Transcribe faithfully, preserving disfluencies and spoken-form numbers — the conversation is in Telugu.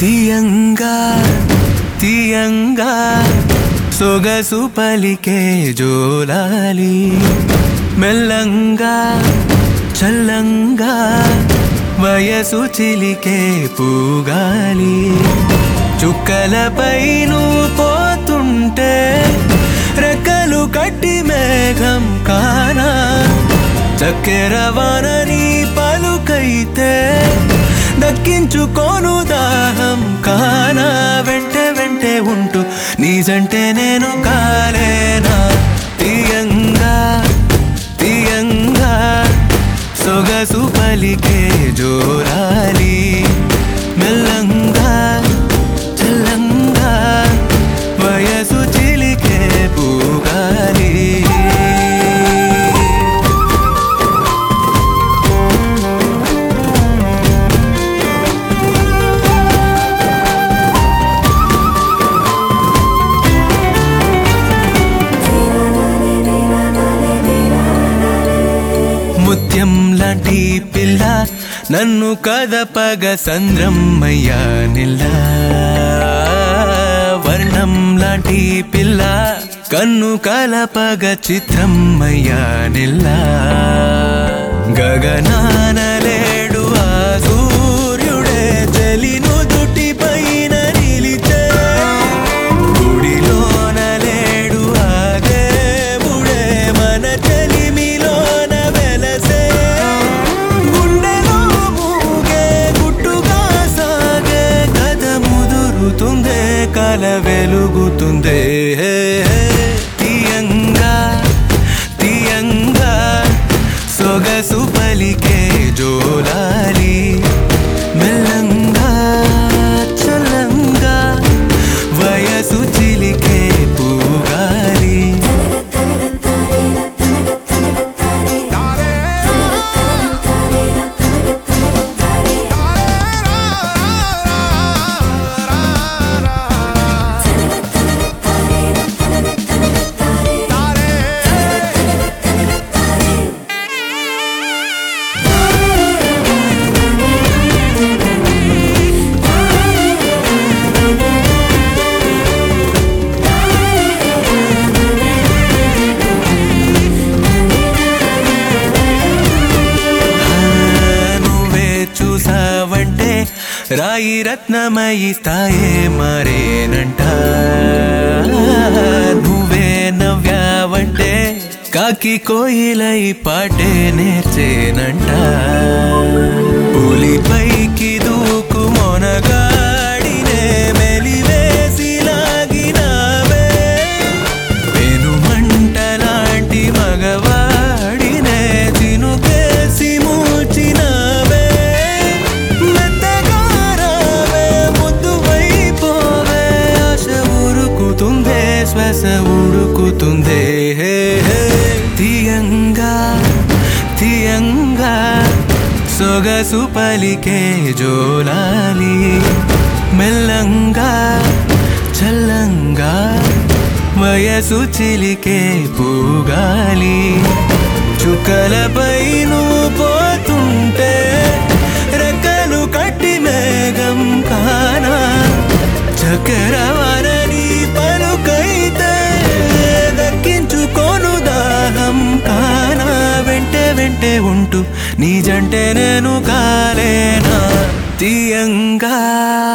తీయంగా తీయంగా సొగసు పలికే జోలాలి మెల్లంగా చల్లంగా వయసు చిలికే పూగాలి చుక్కలపై నువ్వు పోతుంటే రెక్కలు కట్టి మేఘం కానా చక్కెర వానని పలుకైతే దక్కించుకోను దాహం కానా వెంటే వెంటే ఉంటూ నీజంటే నేను కాలేనా తీయంగా తీయంగా సొగసు పలికే జోరాలి మెల్లంగా చల్లంగా వయసు చిలికే పూగాలి ముత్యం లాంటి పిల్ల నన్ను కదపగ సంద్రమయ్యా నిల్ల వర్ణం లాంటి పిల్ల కన్ను కలపగ చిత్రమయ్యా నిల్ల గగనాన లేడు ఆ సూర్యుడే చెలిను దుటి పైన నిలిచే గుడిలోన లేడు ఆ దేవుడే మన చెలిమిలోన వెలసే గుండెలో మూగే గుట్టుగా సాగే కథ ముదురుతుందే కల వెలుగుతుందే తీయంగా తీయంగా సొగసు పలికే జోలాలి మెల్లంగా చల్లంగా వయసు చిలికే పూగాలి రాయి రత్నమయి స్థాయే మరేనంట నువ్వే నవ్యావంటే కాకి కోయిలై పాటే నేర్చేనంట పులిపైకి దూకు మొనగాడినే మెలివేసి లాగినావే పెనుమంట లాంటి మగవాడినే చినుకేసి మూచినావే శ్వాస ఉడుకుతుందే తీయంగా తీయంగా సొగసు పలికే జోలాలి మెల్లంగా చల్లంగా వయసు చిలికే పూగాలి చుక్కలపై నువ్వు పోతుంటే రెక్కలు కట్టి మేఘం కానా చక్కెర వానని పలుకైతే దక్కించుకోను దాహం కానా వెంటే వెంటే ఉంటూ నీ జంటే నేను కాలేనా తీయంగా